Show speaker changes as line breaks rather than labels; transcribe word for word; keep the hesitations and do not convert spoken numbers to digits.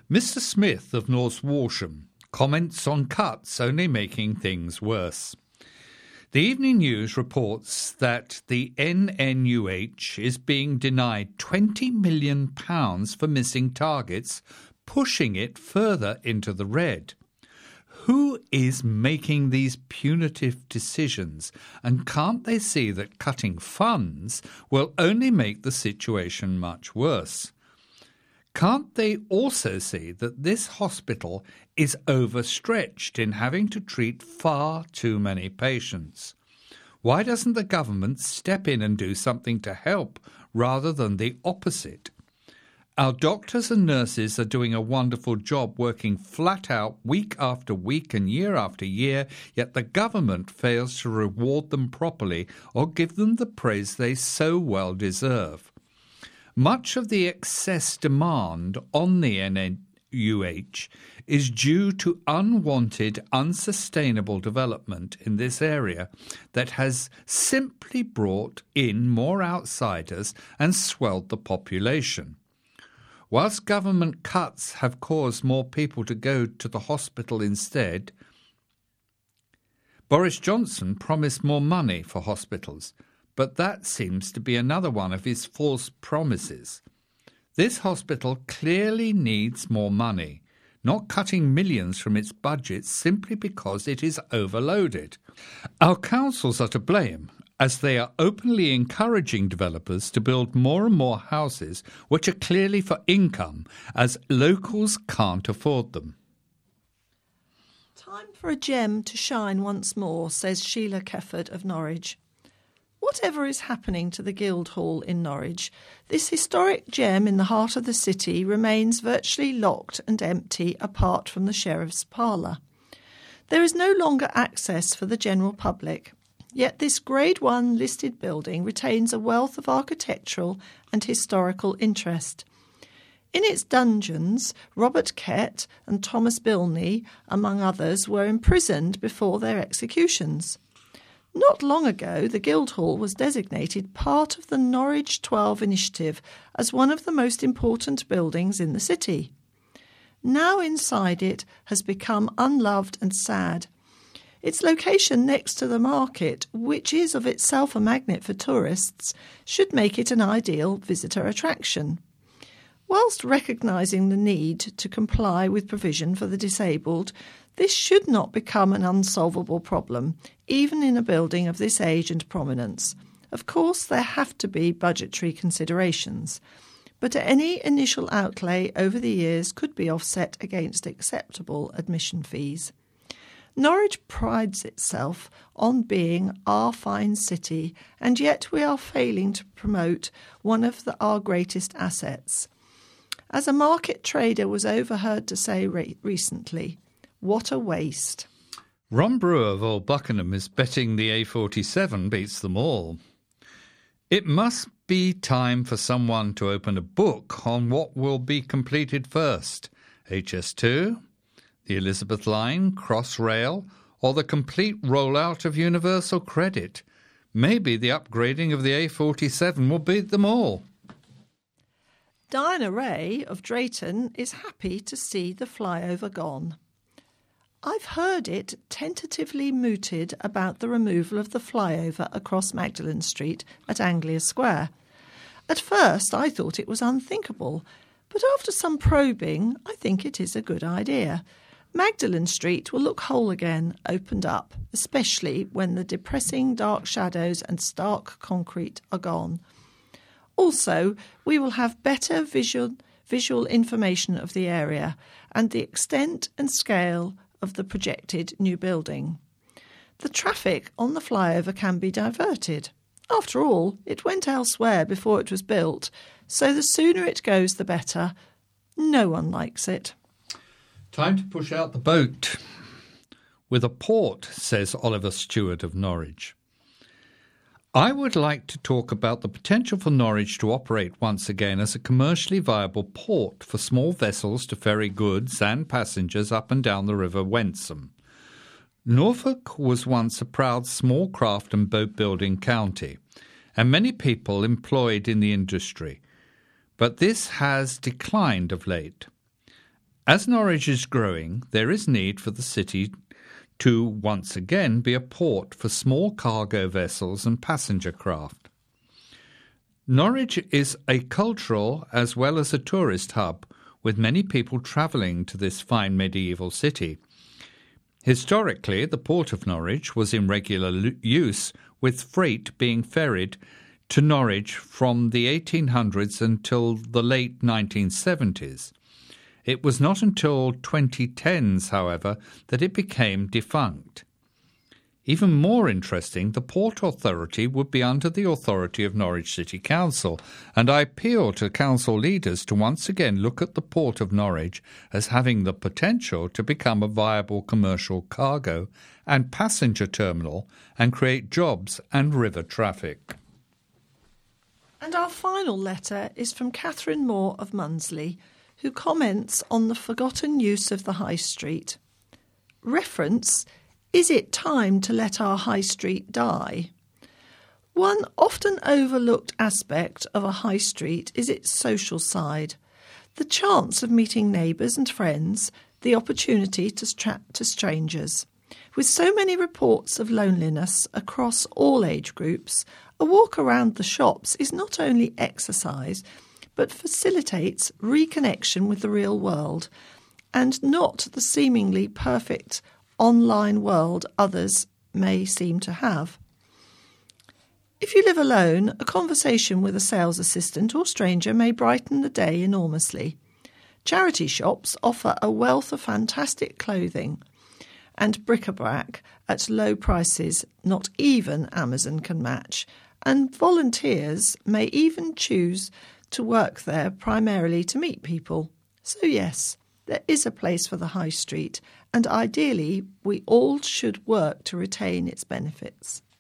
Mister Smith of North Walsham comments on cuts only making things worse. The Evening News reports that the N N U H is being denied twenty million pounds for missing targets, pushing it further into the red. Who is making these punitive decisions, and can't they see that cutting funds will only make the situation much worse? Can't they also see that this hospital is overstretched in having to treat far too many patients? Why doesn't the government step in and do something to help rather than the opposite? Our doctors and nurses are doing a wonderful job working flat out week after week and year after year, yet the government fails to reward them properly or give them the praise they so well deserve. Much of the excess demand on the N N U H is due to unwanted, unsustainable development in this area that has simply brought in more outsiders and swelled the population. Whilst government cuts have caused more people to go to the hospital instead, Boris Johnson promised more money for hospitals, but that seems to be another one of his false promises. This hospital clearly needs more money, not cutting millions from its budget simply because it is overloaded. Our councils are to blame, as they are openly encouraging developers to build more and more houses which are clearly for income, as locals can't afford them.
Time for a gem to shine once more, says Sheila Kefford of Norwich. Whatever is happening to the Guildhall in Norwich, this historic gem in the heart of the city remains virtually locked and empty apart from the Sheriff's Parlour. There is no longer access for the general public, yet this Grade one listed building retains a wealth of architectural and historical interest. In its dungeons, Robert Kett and Thomas Bilney, among others, were imprisoned before their executions. Not long ago, the Guildhall was designated part of the Norwich twelve initiative as one of the most important buildings in the city. Now inside it has become unloved and sad. Its location next to the market, which is of itself a magnet for tourists, should make it an ideal visitor attraction. Whilst recognising the need to comply with provision for the disabled, this should not become an unsolvable problem, even in a building of this age and prominence. Of course, there have to be budgetary considerations, but any initial outlay over the years could be offset against acceptable admission fees. Norwich prides itself on being our fine city, and yet we are failing to promote one of the, our greatest assets. As a market trader was overheard to say re- recently, what a waste.
Ron Brewer of Old Buckenham is betting the A forty-seven beats them all. It must be time for someone to open a book on what will be completed first, H S two, the Elizabeth Line, Crossrail, or the complete rollout of Universal Credit. Maybe the upgrading of the A forty-seven will beat them all.
Diana Ray of Drayton is happy to see the flyover gone. I've heard it tentatively mooted about the removal of the flyover across Magdalen Street at Anglia Square. At first I thought it was unthinkable, but after some probing I think it is a good idea. Magdalen Street will look whole again, opened up, especially when the depressing dark shadows and stark concrete are gone. Also, we will have better visual, visual information of the area and the extent and scale of the projected new building. The traffic on the flyover can be diverted. After all, it went elsewhere before it was built, so the sooner it goes the better. No one likes it.
Time to push out the boat. With a port, says Oliver Stewart of Norwich. I would like to talk about the potential for Norwich to operate once again as a commercially viable port for small vessels to ferry goods and passengers up and down the River Wensum. Norfolk was once a proud small craft and boat-building county, and many people employed in the industry, but this has declined of late. As Norwich is growing, there is need for the city to once again be a port for small cargo vessels and passenger craft. Norwich is a cultural as well as a tourist hub, with many people travelling to this fine medieval city. Historically, the port of Norwich was in regular use, with freight being ferried to Norwich from the eighteen hundreds until the late nineteen seventies. It was not until twenty tens, however, that it became defunct. Even more interesting, the Port Authority would be under the authority of Norwich City Council, and I appeal to council leaders to once again look at the Port of Norwich as having the potential to become a viable commercial cargo and passenger terminal and create jobs and river traffic.
And our final letter is from Catherine Moore of Munsley, who comments on the forgotten use of the High Street. Reference: is it time to let our High Street die? One often overlooked aspect of a High Street is its social side. The chance of meeting neighbours and friends, the opportunity to chat to strangers. With so many reports of loneliness across all age groups, a walk around the shops is not only exercise, but facilitates reconnection with the real world, and not the seemingly perfect online world others may seem to have. If you live alone, a conversation with a sales assistant or stranger may brighten the day enormously. Charity shops offer a wealth of fantastic clothing and bric-a-brac at low prices not even Amazon can match, and volunteers may even choose to work there primarily to meet people. So yes, there is a place for the High Street, and ideally we all should work to retain its benefits.